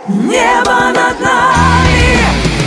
Небо над нами.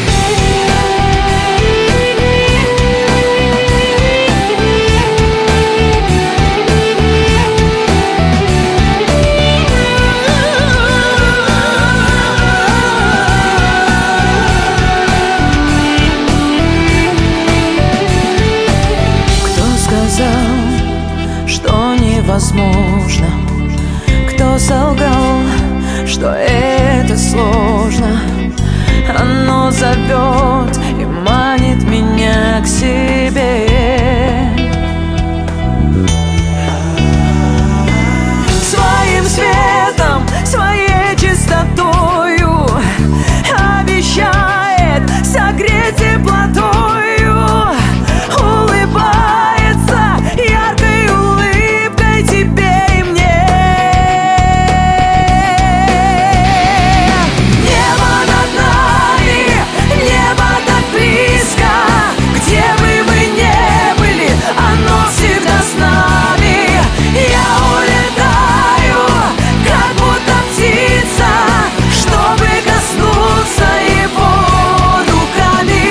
Кто сказал, что невозможно? Кто солгал, что это сложно? Оно зовет и манит меня к себе. Своим светом, своей чистотою обещает согреть теплотою. Улыбается яркой улыбкой тебе и мне. Небо над нами, небо так близко. Где бы мы ни были, оно всегда с нами. Я улетаю, как будто птица, чтобы коснуться его руками.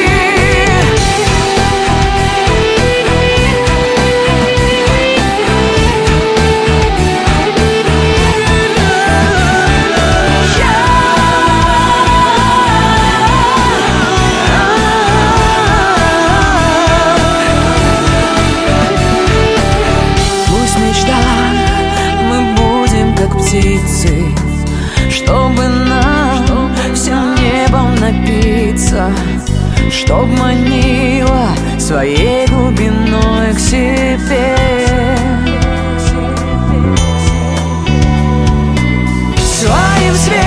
Пусть в мечтах мы будем как птицы, чтобы нам всем небом напиться, чтоб манила своей глубиной к себе. Своим светом